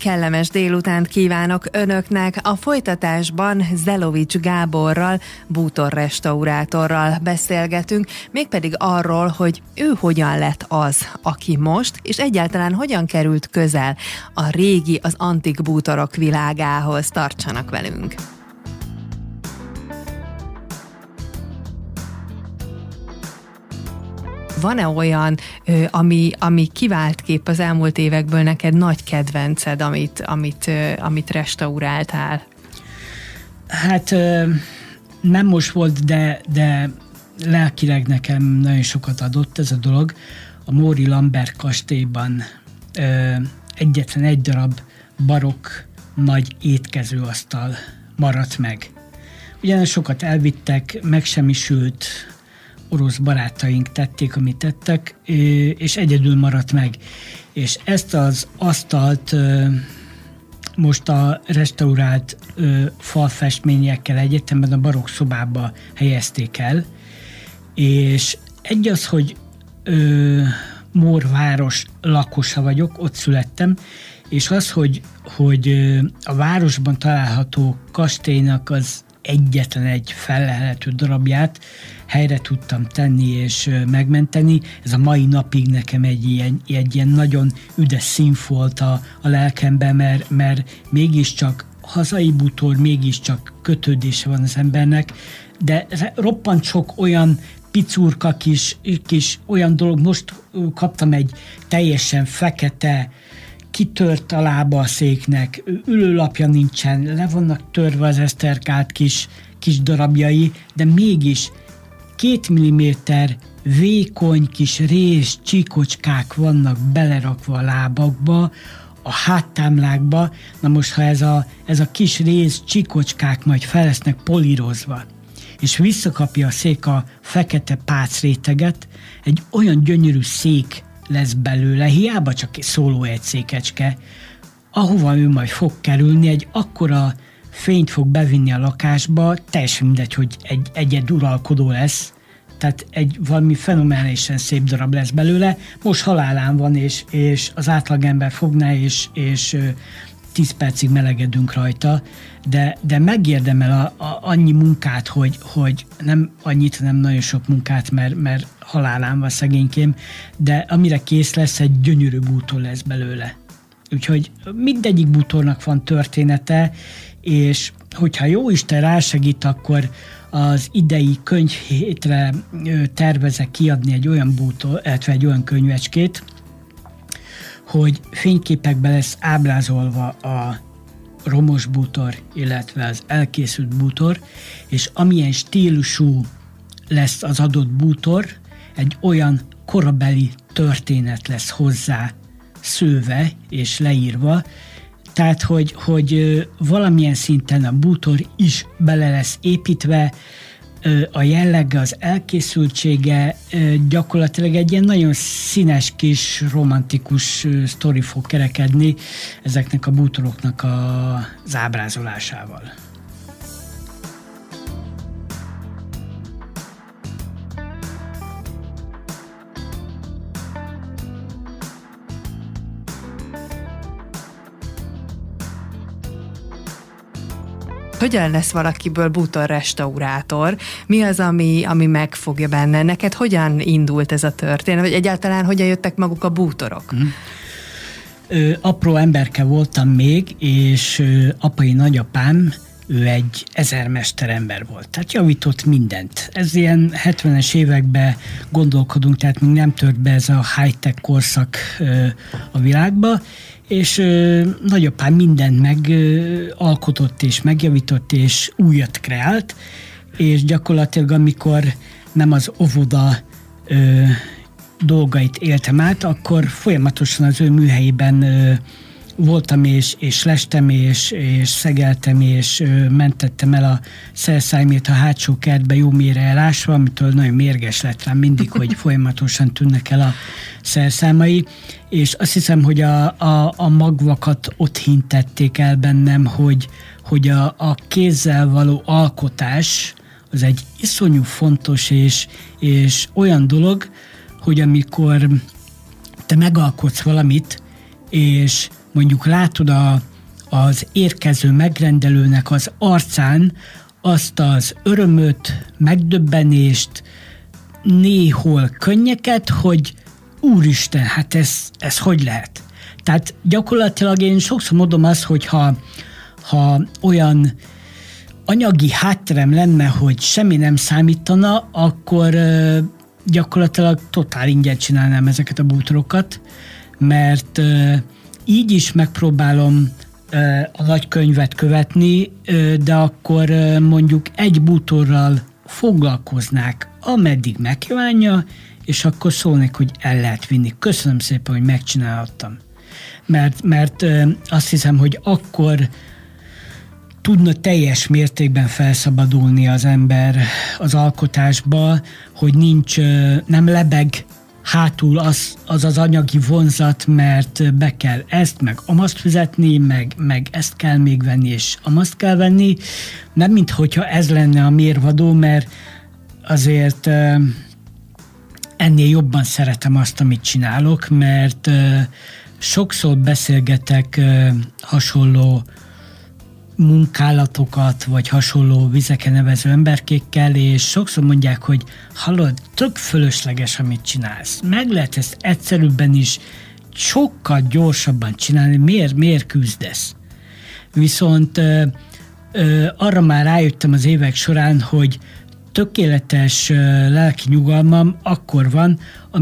kellemes délutánt kívánok önöknek. A folytatásban Zelovics Gáborral, bútorrestaurátorral beszélgetünk, mégpedig arról, hogy ő hogyan lett az, aki most, és egyáltalán hogyan került közel a régi, az antik bútorok világához. Tartsanak velünk! Van-e olyan, ami kivált kép az elmúlt évekből neked, nagy kedvenced, amit restauráltál? Hát nem most volt, de lelkileg nekem nagyon sokat adott ez a dolog. A Móri Lambert kastélyban egyetlen egy darab barokk nagy étkezőasztal maradt meg. Ugyanis sokat elvittek, megsemmisült, orosz barátaink tették, amit tettek, és egyedül maradt meg. És ezt az asztalt most a restaurált falfestményekkel egyetemben a barokk szobába helyezték el, és egy az, hogy Mór város lakosa vagyok, ott születtem, és az, hogy a városban található kastélynak az egyetlen egy fellelhető darabját helyre tudtam tenni és megmenteni. Ez a mai napig nekem egy ilyen nagyon üdes színfolt a lelkemben, mert mégiscsak hazai bútor, mégiscsak kötődése van az embernek, de roppant sok olyan picurka kis olyan dolog. Most kaptam egy teljesen fekete, kitört a lába a széknek, ülőlapja nincsen, le vannak törve az esztergált kis darabjai, de mégis 2 milliméter vékony kis rész csíkocskák vannak belerakva a lábakba, a háttámlákba. Na most, ha ez a kis rész csíkocskák majd fel lesznek polírozva, és visszakapja a szék a fekete pácréteget, egy olyan gyönyörű szék lesz belőle, hiába csak szóló egy székecske, ahova ő majd fog kerülni, egy akkora fényt fog bevinni a lakásba, teljesen mindegy, hogy egy egyeduralkodó lesz, tehát egy valami fenomenálisan szép darab lesz belőle. Most halálán van, és az átlagember fogná, és 10 percig melegedünk rajta, de megérdemel annyi munkát, hogy nem annyit, hanem nagyon sok munkát, mert halálán van szegénykém, de amire kész lesz, egy gyönyörű bútor lesz belőle. Úgyhogy mindegyik bútornak van története, és hogyha Jóisten rásegít, akkor az idei könyvhétre tervezek kiadni egy olyan bútor, illetve egy olyan könyvecskét, hogy fényképekben lesz ábrázolva a romos bútor, illetve az elkészült bútor, és amilyen stílusú lesz az adott bútor, egy olyan korabeli történet lesz hozzá szőve és leírva, tehát, hogy valamilyen szinten a bútor is bele lesz építve, a jellege, az elkészültsége, gyakorlatilag egy ilyen nagyon színes kis romantikus sztori fog kerekedni ezeknek a bútoroknak az ábrázolásával. Hogyan lesz valakiből bútorrestaurátor? Mi az, ami megfogja benne? Neked hogyan indult ez a történet? Vagy egyáltalán hogyan jöttek maguk a bútorok? Apró emberke voltam még, és apai nagyapám, ő egy ezermesterember volt. Tehát javított mindent. Ez ilyen 70-es években gondolkodunk, tehát még nem tört be ez a high-tech korszak a világba, és nagyapám mindent megalkotott és megjavított, és újat kreált, és gyakorlatilag amikor nem az óvoda dolgait éltem át, akkor folyamatosan az ő műhelyében voltam, és lestem, és szegeltem, és mentettem el a szerszámét a hátsó kertbe jó mélyre elásva, amitől nagyon mérges lett rám mindig, hogy folyamatosan tűnnek el a szerszámai, és azt hiszem, hogy a magvakat ott hintették el bennem, hogy a kézzel való alkotás az egy iszonyú fontos és olyan dolog, hogy amikor te megalkotsz valamit, és mondjuk látod az érkező megrendelőnek az arcán azt az örömöt, megdöbbenést, néhol könnyeket, hogy úristen, hát ez hogy lehet? Tehát gyakorlatilag én sokszor mondom azt, hogy ha olyan anyagi hátterem lenne, hogy semmi nem számítana, akkor gyakorlatilag totál ingyen csinálnám ezeket a bútorokat, mert így is megpróbálom a nagy könyvet követni, de akkor mondjuk egy bútorral foglalkoznák, ameddig megkívánja, és akkor szólnék, hogy el lehet vinni. Köszönöm szépen, hogy megcsinálhattam. Mert azt hiszem, hogy akkor tudna teljes mértékben felszabadulni az ember az alkotásba, hogy nem lebeg hátul az anyagi vonzat, mert be kell ezt, meg amazt fizetni, meg ezt kell még venni, és amazt kell venni. Nem minthogyha ez lenne a mérvadó, mert azért ennél jobban szeretem azt, amit csinálok, mert sokszor beszélgetek hasonló munkálatokat, vagy hasonló vizeken nevező emberkékkel, és sokszor mondják, hogy hallod, tök fölösleges, amit csinálsz. Meg lehet ezt egyszerűbben is sokkal gyorsabban csinálni, miért küzdesz? Viszont arra már rájöttem az évek során, hogy tökéletes lelki nyugalmam akkor van,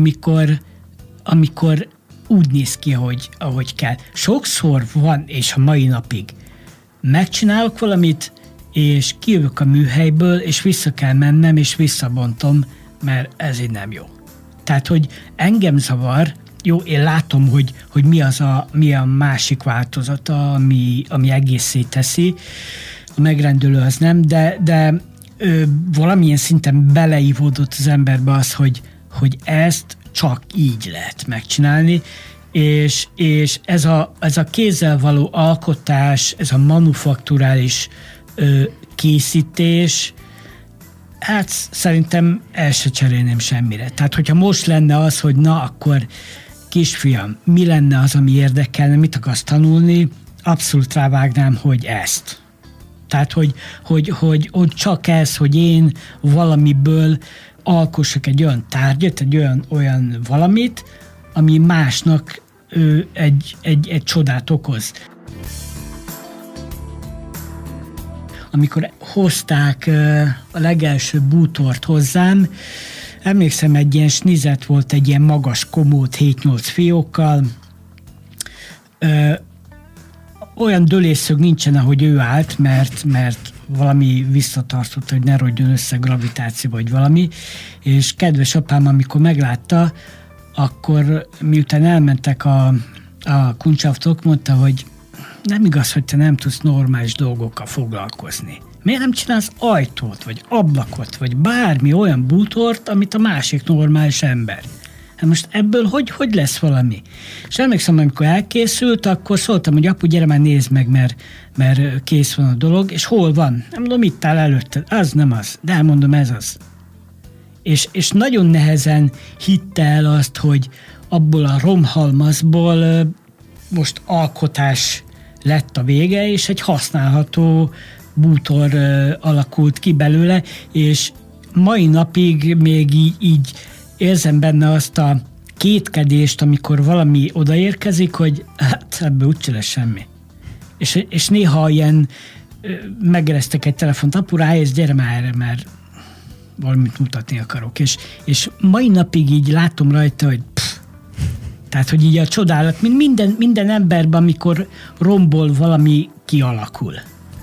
amikor úgy néz ki, ahogy kell. Sokszor van, és a mai napig megcsinálok valamit, és kijövök a műhelyből, és vissza kell mennem, és visszabontom, mert ez így nem jó. Tehát, hogy engem zavar, jó, én látom, hogy mi a másik változata, ami egészé teszi, a megrendelő az nem, de valamilyen szinten beleívódott az emberbe az, hogy ezt csak így lehet megcsinálni, és ez a kézzel való alkotás, ez a manufakturális készítés, hát szerintem el se cserélném semmire. Tehát, hogyha most lenne az, hogy na, akkor kisfiam, mi lenne az, ami érdekelne, mit akarsz tanulni, abszolút rávágnám, hogy ezt. Tehát, hogy csak ez, hogy én valamiből alkossak egy olyan tárgyat, egy olyan valamit, ami másnak egy csodát okoz. Amikor hozták a legelső bútort hozzám, emlékszem, egy ilyen snizet volt, egy ilyen magas komód 7-8 fiókkal. Olyan dölésszög nincsen, ahogy ő állt, mert valami visszatartott, hogy ne rodjon össze gravitáció vagy valami, és kedves apám, amikor meglátta, akkor miután elmentek a kuncsaftok, mondta, hogy nem igaz, hogy te nem tudsz normális dolgokkal foglalkozni. Miért nem csinálsz ajtót, vagy ablakot, vagy bármi olyan bútort, amit a másik normális ember? Hát most ebből hogy lesz valami? És emlékszem, amikor elkészült, akkor szóltam, hogy apu, gyere már nézd meg, mert kész van a dolog, és hol van? Nem mondom, itt áll előtted. Az nem az, de elmondom, ez az. És nagyon nehezen hitte el azt, hogy abból a romhalmazból most alkotás lett a vége, és egy használható bútor alakult ki belőle, és mai napig még így érzem benne azt a kétkedést, amikor valami odaérkezik, hogy hát ebből úgyse lesz semmi. És néha ilyen megeresztek egy telefont, apu, rájössz, gyere már erre, mert valamit mutatni akarok. És mai napig így látom rajta, hogy tehát, hogy így a csodálat, mint minden emberben, amikor rombol valami kialakul.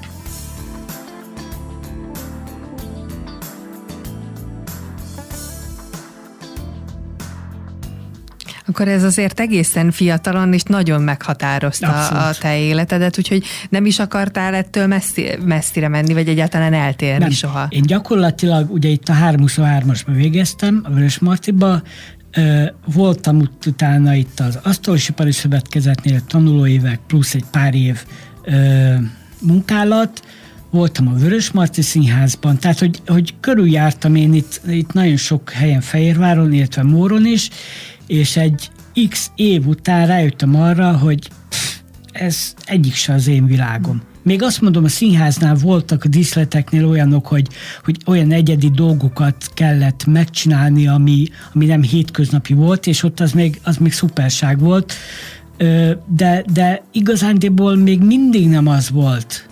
Akkor ez azért egészen fiatalon és nagyon meghatározta a te életedet, úgyhogy nem is akartál ettől messzire menni, vagy egyáltalán eltérni nem. Soha. Én gyakorlatilag ugye itt a 323-asba végeztem, a Vörösmartyba, voltam utána itt az Asztalosipari Szövetkezetnél tanulóévek plusz egy pár év munkálat, voltam a Vörösmarty Színházban, tehát hogy körüljártam én itt nagyon sok helyen Fehérváron, illetve Móron is, és egy x év után rájöttem arra, hogy ez egyik se az én világom. Még azt mondom, a színháznál voltak a díszleteknél olyanok, hogy olyan egyedi dolgokat kellett megcsinálni, ami nem hétköznapi volt, és ott az még szuperság volt, de igazándiból még mindig nem az volt,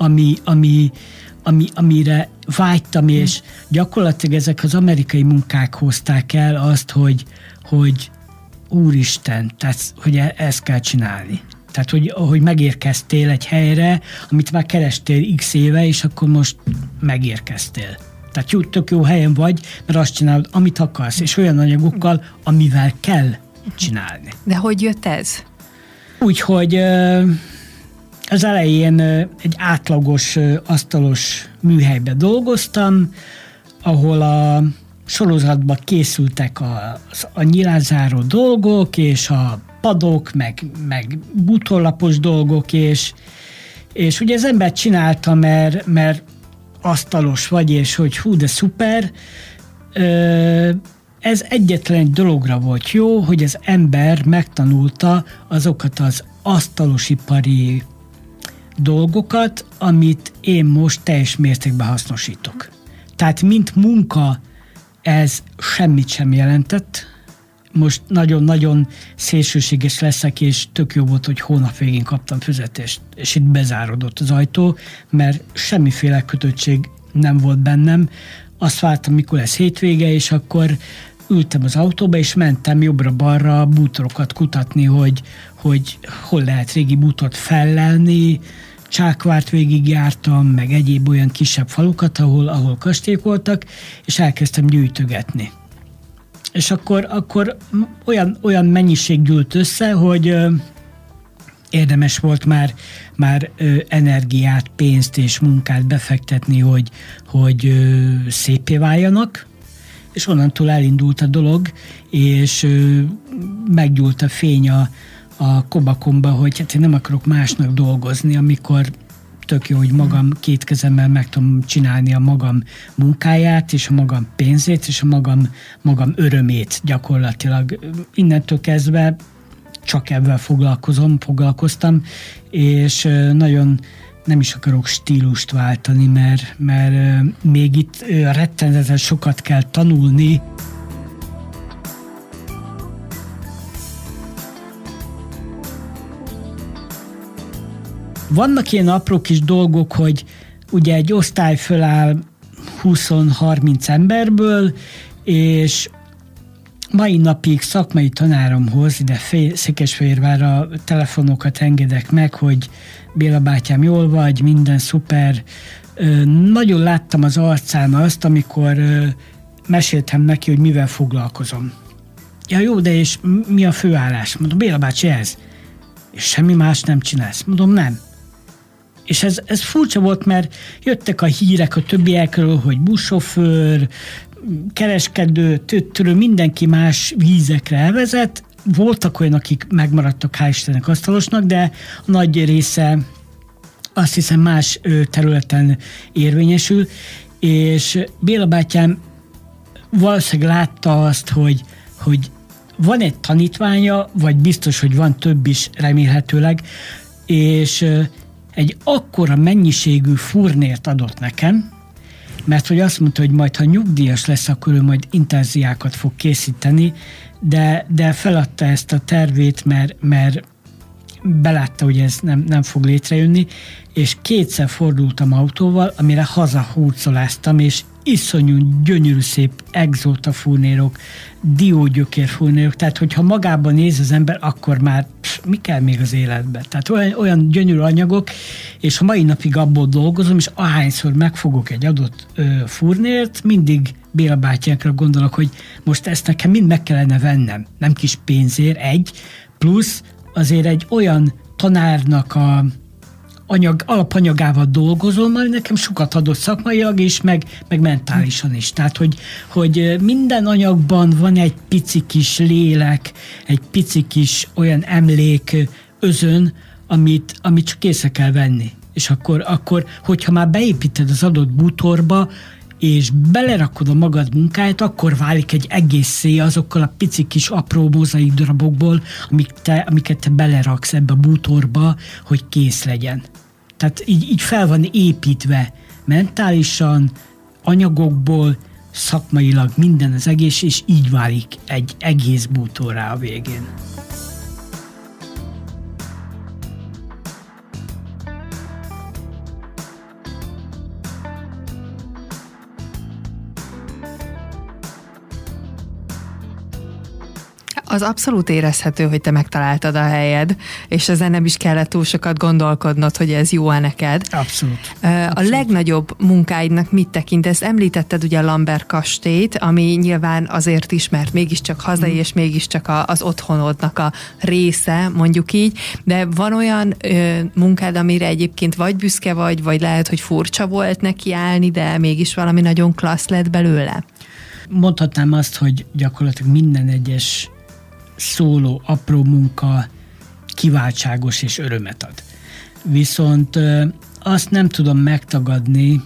amire vágytam, és gyakorlatilag ezek az amerikai munkák hozták el azt, hogy úristen, tehát hogy ezt kell csinálni. Tehát, hogy megérkeztél egy helyre, amit már kerestél x éve, és akkor most megérkeztél. Tehát tök jó helyen vagy, mert azt csinálod, amit akarsz, és olyan anyagokkal, amivel kell csinálni. De hogy jött ez? Úgyhogy az elején egy átlagos asztalos műhelyben dolgoztam, ahol a sorozatban készültek a nyilázáró dolgok, és a padok, meg bútorlapos dolgok, és ugye az ember csinálta, mert asztalos vagy, és hogy hú, de szuper. Ez egyetlen egy dologra volt jó, hogy az ember megtanulta azokat az asztalosipari dolgokat, amit én most teljes mértékben hasznosítok. Tehát mint munka ez semmit sem jelentett. Most nagyon-nagyon szélsőséges leszek, és tök jó volt, hogy hónap végén kaptam fizetést, és itt bezárodott az ajtó, mert semmiféle kötöttség nem volt bennem. Azt vártam, mikor lesz hétvége, és akkor ültem az autóba, és mentem jobbra-balra bútorokat kutatni, hogy hol lehet régi bútort fellelni. Csákvárt végigjártam, meg egyéb olyan kisebb falukat, ahol kastélyok voltak, és elkezdtem gyűjtögetni. És akkor olyan mennyiség gyűlt össze, hogy érdemes volt már energiát, pénzt és munkát befektetni, hogy szépé váljanak, és onnantól elindult a dolog, és meggyúlt a fény a kobakomba, hogy hát én nem akarok másnak dolgozni, amikor tök jó, hogy magam két kezemmel meg tudom csinálni a magam munkáját, és a magam pénzét, és a magam örömét gyakorlatilag. Innentől kezdve csak ebben foglalkoztam, és nagyon nem is akarok stílust váltani, mert még itt rettenetes sokat kell tanulni. Vannak ilyen apró kis dolgok, hogy ugye egy osztály föláll 20-30 emberből, és mai napig szakmai tanáromhoz, ide Székesfehérvárra telefonokat engedek meg, hogy Béla bátyám, jól vagy, minden szuper. Nagyon láttam az arcán azt, amikor meséltem neki, hogy mivel foglalkozom. Ja jó, de és mi a főállás? Mondom, Béla bácsi, ez. És semmi más nem csinálsz? Mondom, nem. És ez furcsa volt, mert jöttek a hírek a többiekről, hogy buszsofőr, kereskedő, tőttörő, mindenki más vízekre elvezet. Voltak olyan, akik megmaradtak, hál' Istennek asztalosnak, de a nagy része azt hiszem más területen érvényesül, és Béla bátyám valószínűleg látta azt, hogy van egy tanítványa, vagy biztos, hogy van több is remélhetőleg, és egy akkora mennyiségű furnért adott nekem, mert hogy azt mondta, hogy majd ha nyugdíjas lesz, akkor ő majd intenziákat fog készíteni, de feladta ezt a tervét, mert belátta, hogy ez nem fog létrejönni, és kétszer fordultam autóval, amire hazahurcoláztam, és iszonyú, gyönyörű szép exóta furnérok, diógyökér furnérok, tehát hogyha magában néz az ember, akkor már mi kell még az életben? Tehát olyan gyönyörű anyagok, és a mai napig abból dolgozom, és ahányszor megfogok egy adott furnért, mindig Béla bátyánkra gondolok, hogy most ezt nekem mind meg kellene vennem. Nem kis pénzért, plusz azért egy olyan tanárnak a alapanyagával dolgozom, ami nekem sokat adott szakmailag is, meg mentálisan is. Tehát, hogy minden anyagban van egy pici kis lélek, egy pici kis olyan emlék, özön, amit csak észre kell venni. És akkor hogyha már beépíted az adott bútorba, és belerakod a magad munkáját, akkor válik egy egészé azokkal a pici kis apró mozaik darabokból, amiket te beleraksz ebbe a bútorba, hogy kész legyen. Tehát így fel van építve mentálisan, anyagokból, szakmailag minden az egész, és így válik egy egész bútorrá a végén. Az abszolút érezhető, hogy te megtaláltad a helyed, és ezen nem is kellett túl sokat gondolkodnod, hogy ez jó-e neked. Abszolút. A legnagyobb munkáidnak mit tekintesz? Említetted ugye a Lambert kastélyt, ami nyilván azért ismert, mégiscsak hazai, és mégiscsak az otthonodnak a része, mondjuk így, de van olyan munkád, amire egyébként vagy büszke vagy lehet, hogy furcsa volt neki állni, de mégis valami nagyon klassz lett belőle? Mondhatnám azt, hogy gyakorlatilag minden egyes szóló, apró munka kiváltságos és örömet ad. Viszont azt nem tudom megtagadni,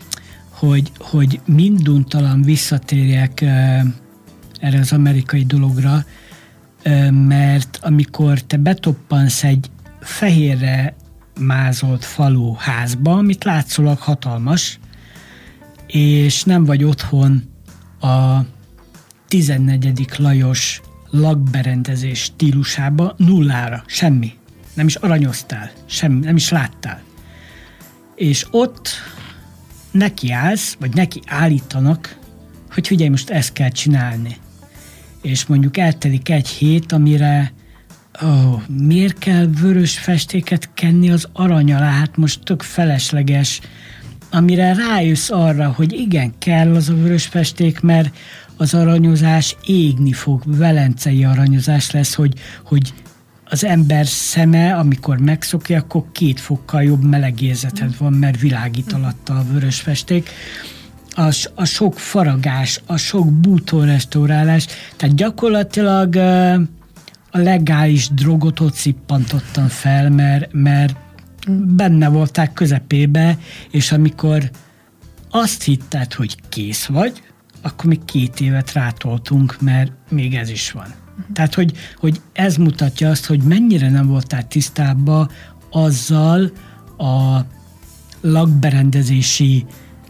hogy minduntalan visszatérjek erre az amerikai dologra, mert amikor te betoppansz egy fehérre mázolt falu házba, amit látszólag hatalmas, és nem vagy otthon a 14. Lajos lakberendezés stílusába, nullára, semmi. Nem is aranyoztál, semmi, nem is láttál. És ott nekiállsz, vagy neki állítanak, hogy figyelj, most ezt kell csinálni. És mondjuk eltelik egy hét, amire miért kell vörös festéket kenni az arany alá, hát most tök felesleges, amire rájössz arra, hogy igen, kell az a vörös festék, mert az aranyozás égni fog, velencei aranyozás lesz, hogy az ember szeme, amikor megszokja, akkor 2 fokkal jobb melegérzeted van, mert világít alatta a vörös festék. A sok faragás, a sok bútorrestaurálás, tehát gyakorlatilag a legális drogot ott szippantottam fel, mert benne volták közepébe, és amikor azt hitted, hogy kész vagy, akkor még 2 évet rátoltunk, mert még ez is van. Tehát, hogy ez mutatja azt, hogy mennyire nem voltál tisztában azzal a lakberendezési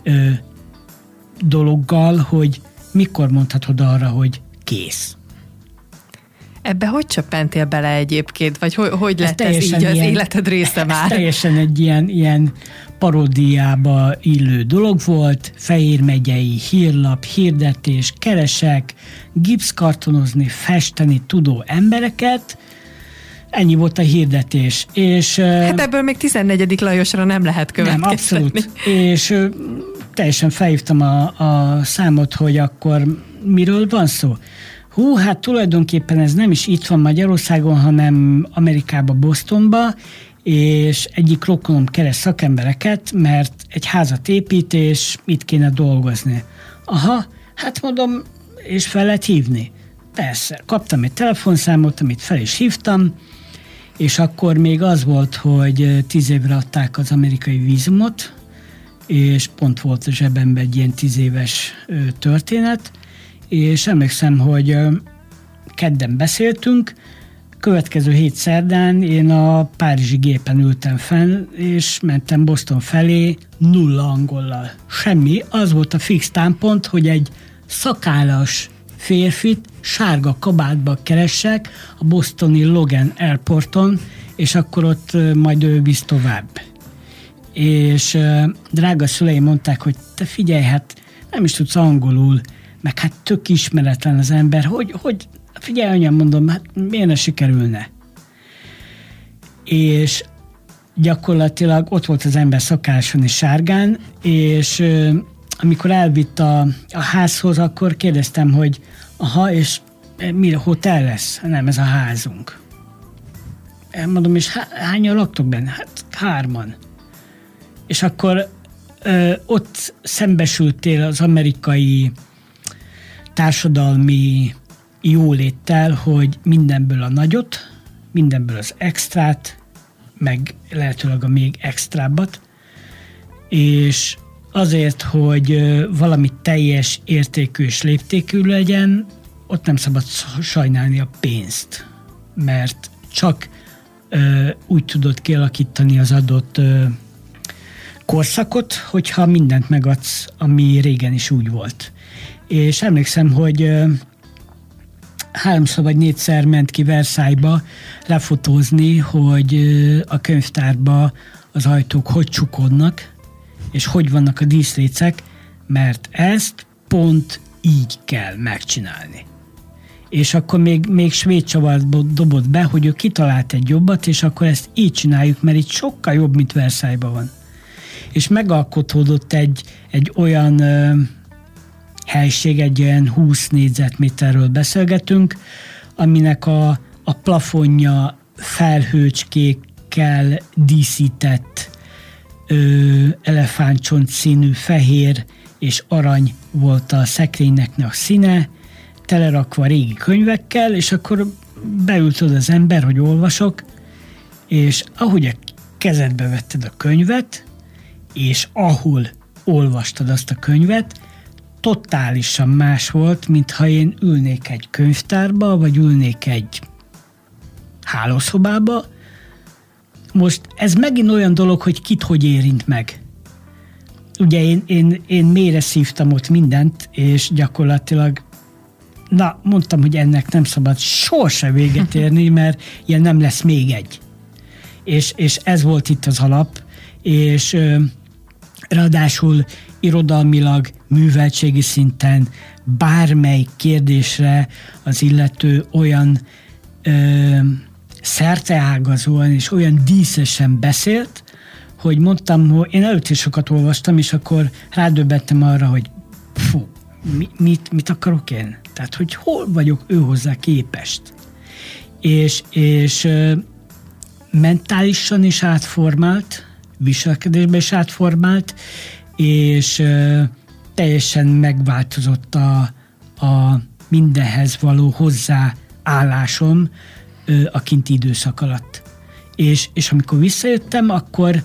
dologgal, hogy mikor mondhatod arra, hogy kész. Ebbe hogy csöppentél bele egyébként? Vagy hogy lett ez így az életed része már? Teljesen egy ilyen paródiába illő dolog volt, Fejér megyei hírlap, hirdetés, keresek, gipszkartonozni, festeni tudó embereket, ennyi volt a hirdetés. És, hát ebből még 14. Lajosra nem lehet következtetni. Nem, abszolút. És teljesen felhívtam a számot, hogy akkor miről van szó. Hát tulajdonképpen ez nem is itt van Magyarországon, hanem Amerikában, Bostonba, és egyik rokonom keres szakembereket, mert egy házat épít, és itt kéne dolgozni. Hát mondom, és fel lehet hívni. Persze, kaptam egy telefonszámot, amit fel is hívtam, és akkor még az volt, hogy 10 évre adták az amerikai vízumot, és pont volt a zsebemben egy ilyen 10 éves történet, és emlékszem, hogy kedden beszéltünk, következő hét szerdán én a párizsi gépen ültem fenn, és mentem Boston felé 0 angollal. Semmi, az volt a fix támpont, hogy egy szakállas férfit sárga kabátba keressek a bostoni Logan Airporton, és akkor ott majd ő visz tovább. És drága szüleim mondták, hogy te figyelj, hát nem is tudsz angolul, meg hát tök ismeretlen az ember, hogy figyelj, anyám, mondom, hát miért ne sikerülne? És gyakorlatilag ott volt az ember szakáson és sárgán, és amikor elvitt a házhoz, akkor kérdeztem, hogy és mire hotel lesz? Nem, ez a házunk. Mondom, és hányan laktok benne? Hát 3-an. És akkor ott szembesültél az amerikai társadalmi jóléttel, hogy mindenből a nagyot, mindenből az extrát, meg lehetőleg a még extrábbat, és azért, hogy valami teljes értékű és léptékű legyen, ott nem szabad sajnálni a pénzt, mert csak úgy tudod kialakítani az adott korszakot, hogyha mindent megadsz, ami régen is úgy volt. És emlékszem, hogy 3-szor vagy 4-szer ment ki Versailles-ba lefotózni, hogy a könyvtárba az ajtók hogy csukodnak, és hogy vannak a díszlécek, mert ezt pont így kell megcsinálni. És akkor még svéd csavart dobott be, hogy ő kitalált egy jobbat, és akkor ezt így csináljuk, mert itt sokkal jobb, mint Versailles-ban van. És megalkotódott egy olyan helység, egy olyan 20 négyzetméterről beszélgetünk, aminek a plafonja felhőcskékkel díszített elefántcsont színű fehér és arany volt a szekrénynek a színe, telerakva régi könyvekkel, és akkor beült oda az ember, hogy olvasok, és ahogy a kezedbe vetted a könyvet, és ahol olvastad azt a könyvet, totálisan más volt, mintha én ülnék egy könyvtárba, vagy ülnék egy hálószobába. Most ez megint olyan dolog, hogy kit hogy érint meg. Ugye én mélyre szívtam ott mindent, és gyakorlatilag mondtam, hogy ennek nem szabad sohasem véget érni, mert ilyen nem lesz még egy. És ez volt itt az alap, és ráadásul irodalmilag, műveltségi szinten bármely kérdésre az illető olyan szerteágazóan és olyan díszesen beszélt, hogy mondtam, hogy én előtt is sokat olvastam, és akkor rádöbbentem arra, hogy mit akarok én? Tehát, hogy hol vagyok ő hozzá képest. És mentálisan is átformált, viselkedésben is átformált, és teljesen megváltozott a mindenhez való hozzáállásom a kinti időszak alatt. És amikor visszajöttem, akkor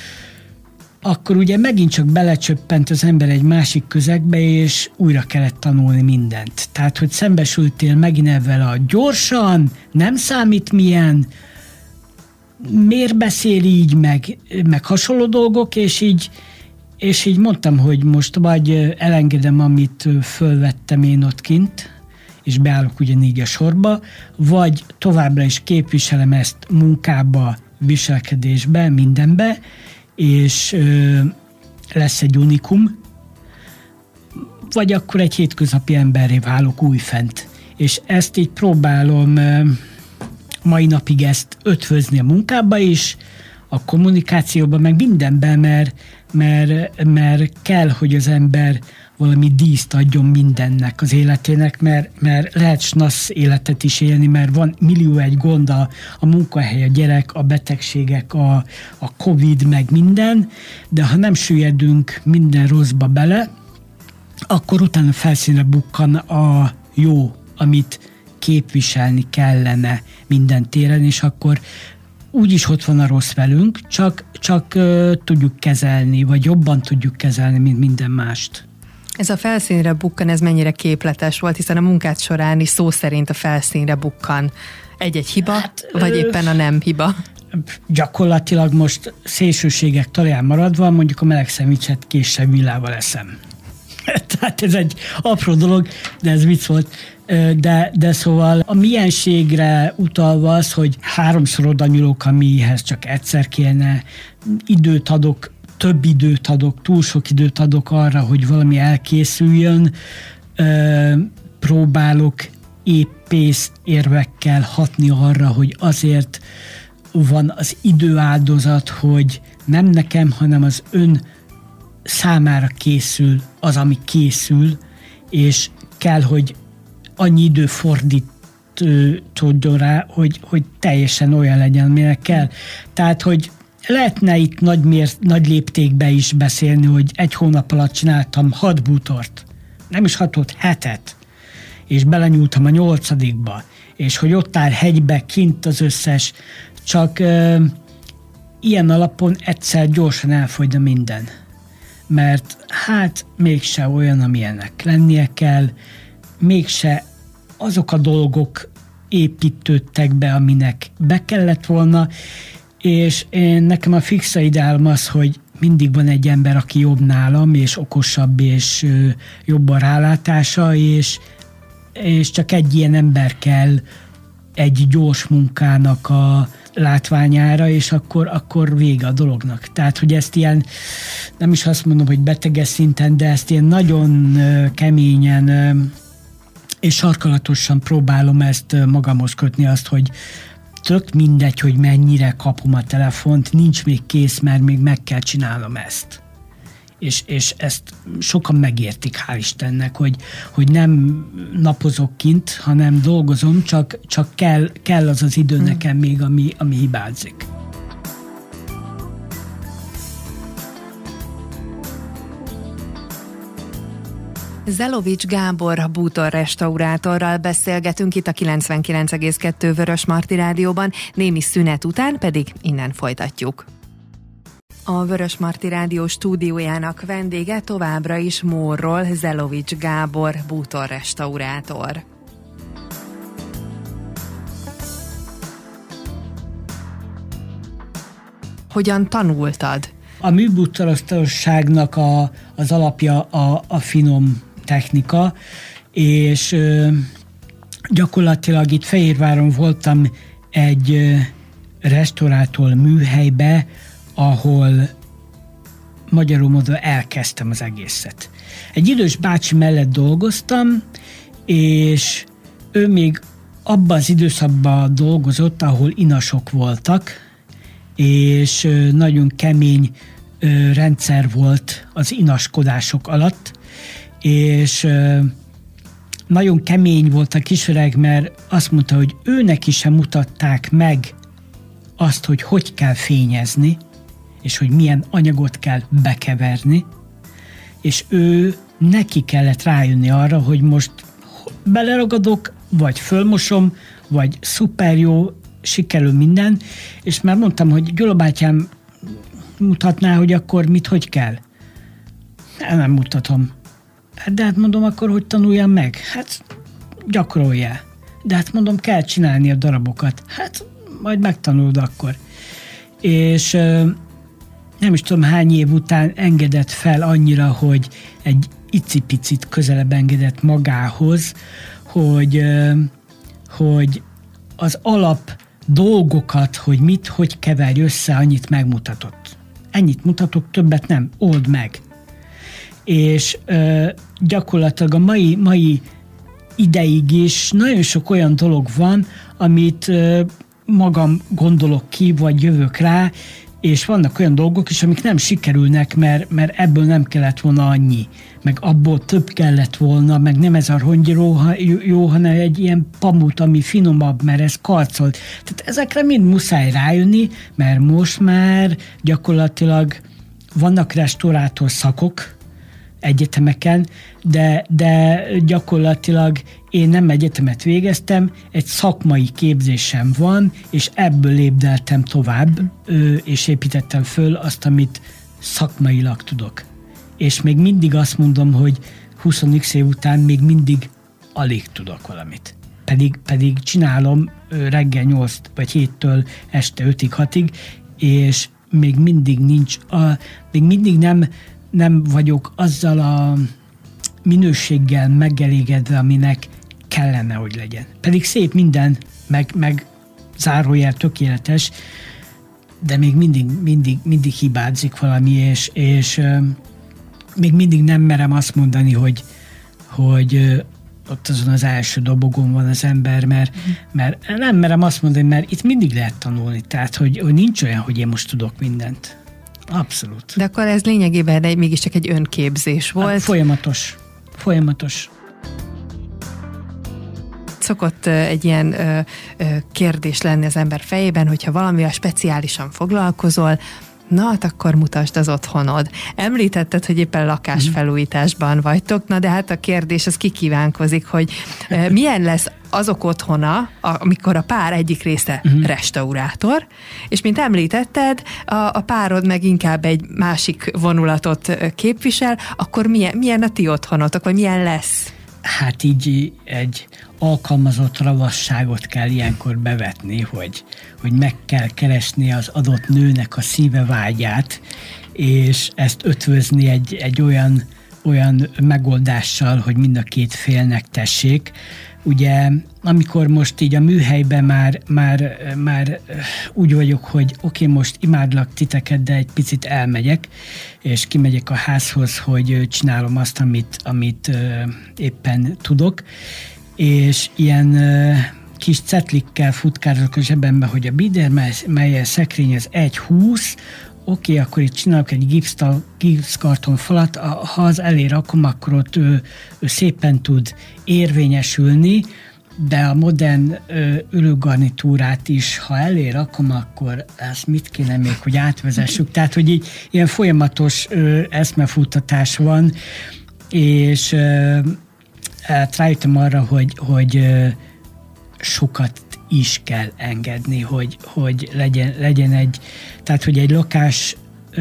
ugye megint csak belecsöppent az ember egy másik közegbe, és újra kellett tanulni mindent. Tehát, hogy szembesültél megint ezzel a gyorsan, nem számít milyen, miért beszél így, meg hasonló dolgok, és így mondtam, hogy most vagy elengedem, amit fölvettem én ott kint, és beállok ugyanígy a sorba, vagy továbbra is képviselem ezt munkába, viselkedésbe, mindenbe, és lesz egy unikum, vagy akkor egy hétköznapi emberré válok újfent. És ezt így próbálom mai napig ezt ötvözni a munkába is, a kommunikációban, meg mindenben, mert kell, hogy az ember valami díszt adjon mindennek az életének, mert lehet snasz életet is élni, mert van millió egy gond, a munkahely, a gyerek, a betegségek, a Covid, meg minden, de ha nem süllyedünk minden rosszba bele, akkor utána felszínre bukkan a jó, amit képviselni kellene minden téren, és akkor úgyis ott van a rossz velünk, csak tudjuk kezelni, vagy jobban tudjuk kezelni, mint minden mást. Ez a felszínre bukkan, ez mennyire képletes volt, hiszen a munkát során is szó szerint a felszínre bukkan egy-egy hiba, vagy éppen a nem hiba. Gyakorlatilag most szélsőségek talján maradva, mondjuk a meleg szendvicset késsel villával eszem. Tehát ez egy apró dolog, de ez vicc volt. De szóval a mienségre utalva az, hogy 3-szor oda nyúlok, amihez csak egyszer kéne, időt adok, több időt adok, túl sok időt adok arra, hogy valami elkészüljön, próbálok épész érvekkel hatni arra, hogy azért van az időáldozat, hogy nem nekem, hanem az ön számára készül az, ami készül, és kell, hogy annyi idő fordítódjon rá, hogy teljesen olyan legyen, aminek kell. Tehát, hogy lehetne itt nagy léptékbe is beszélni, hogy 1 hónap alatt csináltam 6 bútort, nem is 6-ot, 7-et, és belenyúltam a 8-ba, és hogy ott áll hegybe kint az összes, csak ilyen alapon egyszer gyorsan elfogyna minden. Mert hát mégse olyan, amilyennek lennie kell, mégse azok a dolgok építődtek be, aminek be kellett volna, és nekem a fixa ideálom az, hogy mindig van egy ember, aki jobb nálam, és okosabb, és jobb a rálátása, és csak egy ilyen ember kell egy gyors munkának a látványára, és akkor vége a dolognak. Tehát, hogy ezt ilyen, nem is azt mondom, hogy beteges szinten, de ezt ilyen nagyon keményen és sarkalatosan próbálom ezt magamhoz kötni, azt, hogy tök mindegy, hogy mennyire kapom a telefont, nincs még kész, mert még meg kell csinálnom ezt. És ezt sokan megértik, hál' Istennek, hogy nem napozok kint, hanem dolgozom, csak kell az idő nekem még, ami hibázik. Zelovics Gábor bútorrestaurátorral beszélgetünk itt a 99,2 Vörösmarty Rádióban, némi szünet után pedig innen folytatjuk. A Vörösmarty Rádió stúdiójának vendége továbbra is Mórról Zelovics Gábor bútorrestaurátor. Hogyan tanultad? A műbútorosságnak az alapja a finom technika, és gyakorlatilag itt Fehérváron voltam egy restaurátor műhelybe, ahol magyarul mondva elkezdtem az egészet. Egy idős bácsi mellett dolgoztam, és ő még abban az időszakban dolgozott, ahol inasok voltak, és nagyon kemény rendszer volt az inaskodások alatt, és nagyon kemény volt a kisöreg, mert azt mondta, hogy őnek is sem mutatták meg azt, hogy kell fényezni, és hogy milyen anyagot kell bekeverni, és neki kellett rájönni arra, hogy most beleragadok, vagy fölmosom, vagy szuper jó, sikerül minden, és már mondtam, hogy Gyula bátyám mutatná, hogy akkor hogy kell. Nem mutatom. De hát mondom, akkor hogy tanuljam meg? Hát gyakorolja. De hát mondom, kell csinálni a darabokat. Hát majd megtanulod akkor. És nem is tudom hány év után engedett fel annyira, hogy egy icipicit közelebb engedett magához, hogy az alap dolgokat, hogy keverj össze, annyit megmutatott. Ennyit mutatok, többet nem, old meg. És gyakorlatilag a mai ideig is nagyon sok olyan dolog van, amit magam gondolok ki, vagy jövök rá, és vannak olyan dolgok is, amik nem sikerülnek, mert ebből nem kellett volna annyi, meg abból több kellett volna, meg nem ez a rongyiró jó, hanem egy ilyen pamut, ami finomabb, mert ez karcolt. Tehát ezekre mind muszáj rájönni, mert most már gyakorlatilag vannak restaurátor szakok egyetemeken, de gyakorlatilag én nem egyetemet végeztem, egy szakmai képzésem van, és ebből lépdeltem tovább, és építettem föl azt, amit szakmailag tudok. És még mindig azt mondom, hogy 20x év után még mindig alig tudok valamit. Pedig csinálom reggel 8 vagy 7-től este 5-ig, 6-ig, és még mindig még mindig nem vagyok azzal a minőséggel megelégedve, aminek kellene, hogy legyen. Pedig szép minden, meg zárójel tökéletes, de még mindig hibázik valami, és még mindig nem merem azt mondani, hogy ott azon az első dobogon van az ember, mert nem merem azt mondani, mert itt mindig lehet tanulni, tehát hogy nincs olyan, hogy én most tudok mindent. Abszolút. De akkor ez lényegében mégiscsak egy önképzés volt. Hát folyamatos. Szokott egy ilyen kérdés lenni az ember fejében, hogyha valamivel speciálisan foglalkozol, Na, hát akkor mutasd az otthonod. Említetted, hogy éppen lakásfelújításban vagytok, na de hát a kérdés az kikívánkozik, hogy milyen lesz azok otthona, amikor a pár egyik része restaurátor, és mint említetted, a párod meg inkább egy másik vonulatot képvisel, akkor milyen a ti otthonotok, vagy milyen lesz? Hát így egy alkalmazott ravasságot kell ilyenkor bevetni, hogy meg kell keresni az adott nőnek a szíve vágyát, és ezt ötvözni egy olyan megoldással, hogy mind a két félnek tessék. Ugye, amikor most így a műhelyben már úgy vagyok, hogy oké, most imádlak titeket, de egy picit elmegyek, és kimegyek a házhoz, hogy csinálom azt, amit éppen tudok, és ilyen kis cetlikkel futkározok a zsebembe, hogy a Biedermeier szekrény az 1,20, oké, akkor itt csinálok egy gipszkarton falat, ha az elé rakom, akkor ott ő szépen tud érvényesülni, de a modern ülőgarnitúrát is, ha elé rakom, akkor ezt mit kéne még, hogy átvezessük. Tehát, hogy így ilyen folyamatos eszmefuttatás van, és rájöttem arra, hogy sokat is kell engedni, hogy legyen egy, tehát hogy egy lakás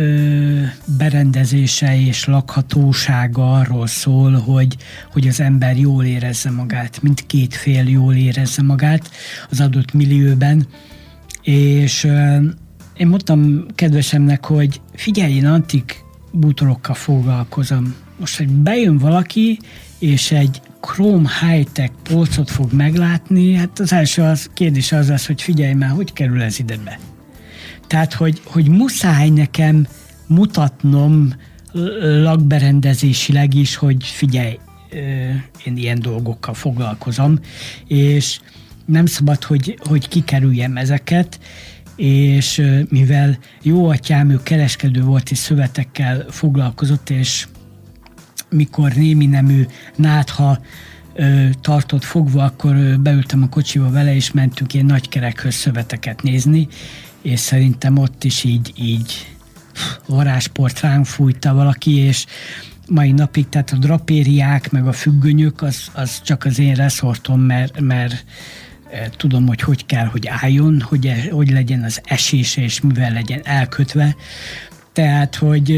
berendezése és lakhatósága arról szól, hogy az ember jól érezze magát, mindkét fél jól érezze magát az adott millióben, és én mondtam kedvesemnek, hogy figyelj, én antik bútorokkal foglalkozom. Most, hogy bejön valaki, és egy Chrome high-tech polcot fog meglátni, hát az első kérdés az lesz, hogy figyelj már, hogy kerül ez ide be. Tehát, hogy muszáj nekem mutatnom lakberendezésileg is, hogy figyelj, én ilyen dolgokkal foglalkozom, és nem szabad, hogy kikerüljem ezeket, és mivel jó atyám, ő kereskedő volt, és szövetekkel foglalkozott, és mikor némi nemű nátha tartott fogva, akkor beültem a kocsiba vele, és mentünk ilyen nagykerekhöz szöveteket nézni, és szerintem ott is így varázsport ránk fújta valaki, és mai napig, tehát a drapériák, meg a függönyök, az csak az én reszortom, mert tudom, hogy kell, hogy álljon, hogy legyen az esése, és mivel legyen elkötve. Tehát, hogy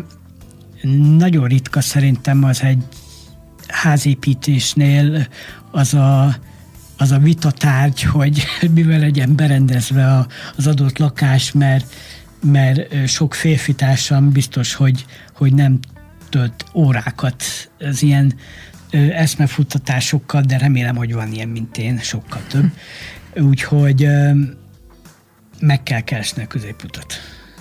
nagyon ritka szerintem az egy házépítésnél az a vitatárgy, hogy mivel legyen berendezve az adott lakás, mert sok férfitársam biztos, hogy nem tölt órákat az ilyen eszmefuttatásokkal, de remélem, hogy van ilyen, mint én, sokkal több. Úgyhogy meg kell keresni a középutat.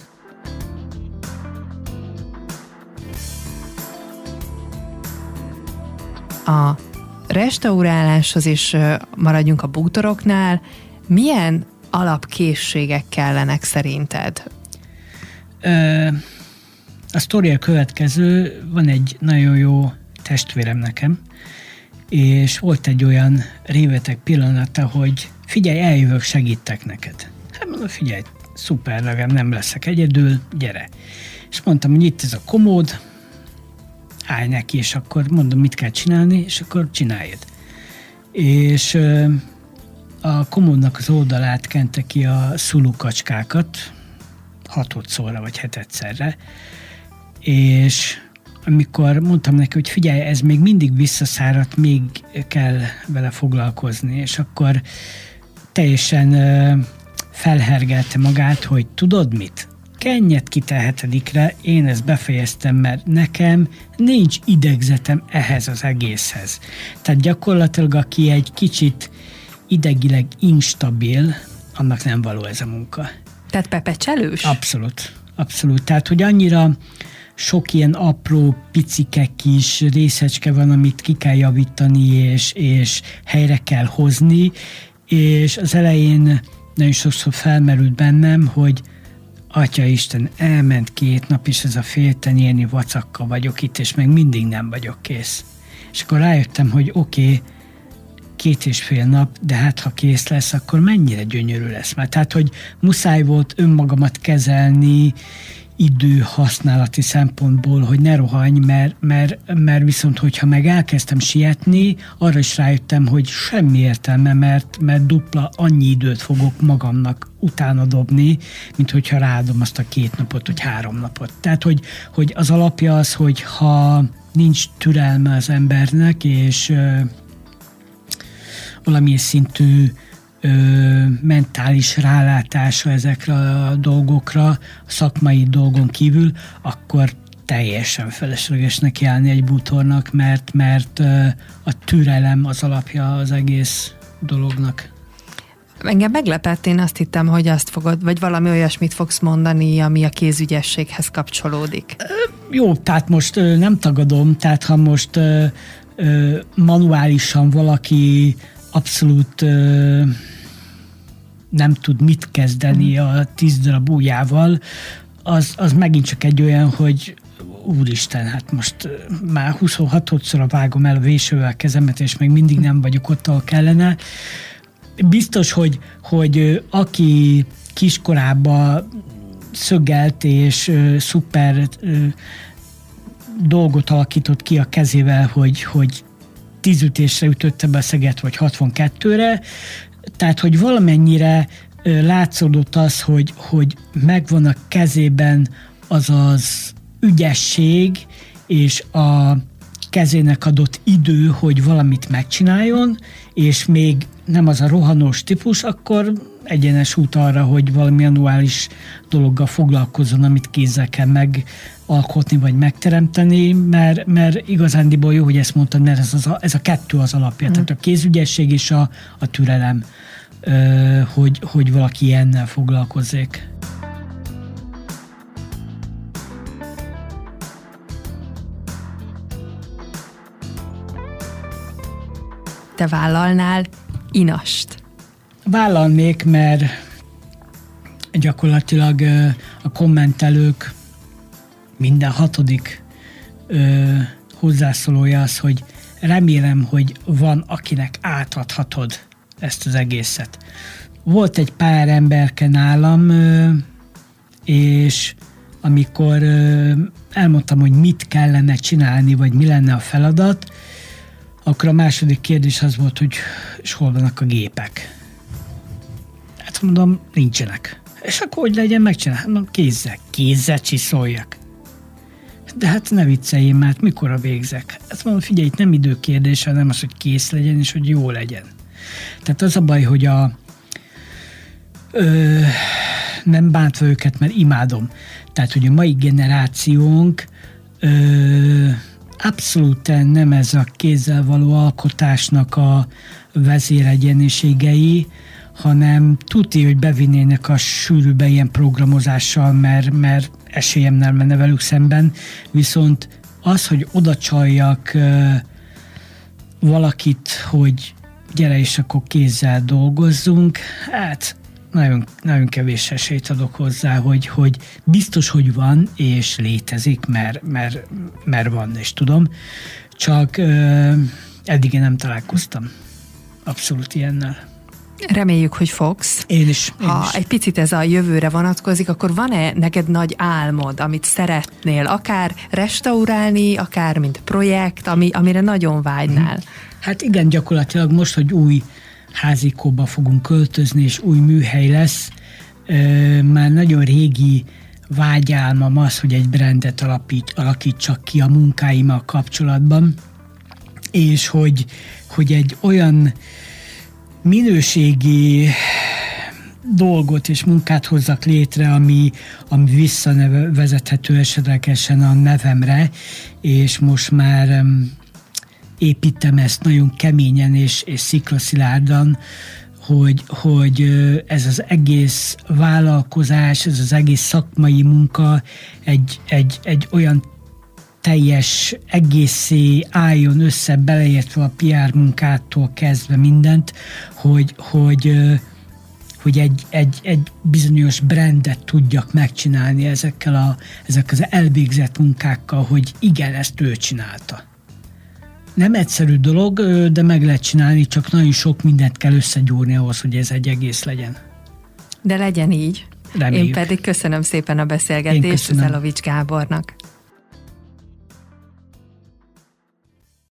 A restauráláshoz is maradjunk a bútoroknál. Milyen alapkészségek kellenek szerinted? A sztori a következő, van egy nagyon jó testvérem nekem, és volt egy olyan réveteg pillanata, hogy figyelj, eljövök, segítek neked. Hát mondom, figyelj, szuper, legalább nem leszek egyedül, gyere. És mondtam, hogy itt ez a komód, állj neki, és akkor mondom, mit kell csinálni, és akkor csináljad. És a komódnak az oldalát kente ki a szulukacskákat, 6-szorra vagy 7-szerre, és amikor mondtam neki, hogy figyelj, ez még mindig visszaszáradt, még kell vele foglalkozni, és akkor teljesen felhergelte magát, hogy tudod mit? Kennyet ki te 7-re, én ezt befejeztem, mert nekem nincs idegzetem ehhez az egészhez. Tehát gyakorlatilag, aki egy kicsit idegileg instabil, annak nem való ez a munka. Tehát pepecselős? Abszolút, abszolút. Tehát, hogy annyira sok ilyen apró, picike kis részecske van, amit ki kell javítani, és helyre kell hozni, és az elején nagyon sokszor felmerült bennem, hogy Atyaisten, elment 2 nap, és ez a féltenyérnyi vacakkal vagyok itt, és még mindig nem vagyok kész. És akkor rájöttem, hogy oké, 2,5 nap, de hát ha kész lesz, akkor mennyire gyönyörű lesz már. Tehát, hogy muszáj volt önmagamat kezelni időhasználati szempontból, hogy ne rohanj, mert viszont, hogyha meg elkezdtem sietni, arra is rájöttem, hogy semmi értelme, mert dupla annyi időt fogok magamnak utána dobni, mint hogyha ráadom azt a 2 napot, vagy 3 napot. Tehát, hogy az alapja az, hogy ha nincs türelme az embernek, és valamilyen szintű mentális rálátása ezekre a dolgokra, a szakmai dolgon kívül, akkor teljesen feleslegesnek járni egy bútornak, mert a türelem az alapja az egész dolognak. Engem meglepett, én azt hittem, hogy azt fogod, vagy valami olyasmit fogsz mondani, ami a kézügyességhez kapcsolódik. Jó, tehát most nem tagadom, tehát ha most manuálisan valaki abszolút nem tud mit kezdeni a 10 darab ujjával, az megint csak egy olyan, hogy úristen, hát most már 26-szor vágom el a vésővel kezemet, és még mindig nem vagyok ott, ahol kellene. Biztos, hogy aki kiskorában szögelt és szuper dolgot alakított ki a kezével, hogy 10 ütésre ütötte be a szeget, vagy 62-re, tehát, hogy valamennyire látszódott az, hogy megvan a kezében az ügyesség, és a kezének adott idő, hogy valamit megcsináljon, és még nem az a rohanós típus, akkor egyenes út arra, hogy valami manuális dologgal foglalkozzon, amit kézzel kell megalkotni, vagy megteremteni, mert igazándiból jó, hogy ezt mondtad, mert ez a kettő az alapja. Tehát a kézügyesség és a türelem, hogy valaki ilyennel foglalkozzék. Te vállalnál inast? Vállalnék, mert gyakorlatilag a kommentelők minden 6. hozzászólója az, hogy remélem, hogy van, akinek átadhatod ezt az egészet. Volt egy pár emberke nálam, és amikor elmondtam, hogy mit kellene csinálni, vagy mi lenne a feladat, akkor a második kérdés az volt, hogy és hol vannak a gépek. Hát mondom, nincsenek. És akkor hogy legyen megcsinálni? Kézzel csiszoljak. De hát ne vicceljél, mert mikorra végzek? Hát mondom, figyelj, itt nem időkérdés, hanem az, hogy kész legyen, és hogy jó legyen. Tehát az a baj, hogy nem bántva őket, mert imádom. Tehát, hogy a mai generációnk abszolút nem ez a kézzel való alkotásnak a vezéregyenlőségei, hanem tudja, hogy bevinnének a sűrűbe ilyen programozással, mert esélyem nem lenne velük szemben, viszont az, hogy oda csaljak valakit, hogy gyere és akkor kézzel dolgozzunk, hát nagyon, nagyon kevés esélyt adok hozzá, hogy biztos, hogy van, és létezik, mert van, és tudom, csak eddig én nem találkoztam abszolút ilyennel. Reméljük, hogy fogsz. Én is. Egy picit ez a jövőre vonatkozik, akkor van-e neked nagy álmod, amit szeretnél akár restaurálni, akár mint projekt, amire nagyon vágynál? Hát igen, gyakorlatilag most, hogy új házikóba fogunk költözni, és új műhely lesz, már nagyon régi vágyálmam az, hogy egy brandet alakítsak ki a munkáimmal kapcsolatban, és hogy egy olyan minőségi dolgot és munkát hozzak létre, ami visszavezethető esetlegesen a nevemre, és most már építem ezt nagyon keményen és sziklaszilárdan, hogy ez az egész vállalkozás, ez az egész szakmai munka egy olyan teljes egészé álljon össze, beleértve a PR munkától kezdve mindent, hogy egy bizonyos brandet tudjak megcsinálni ezekkel az elvégzett munkákkal, hogy igen, ezt ő csinálta. Nem egyszerű dolog, de meg lehet csinálni, csak nagyon sok mindent kell összegyúrni ahhoz, hogy ez egy egész legyen. De legyen így. Reméljük. Én pedig köszönöm szépen a beszélgetést Zelovics Gábornak.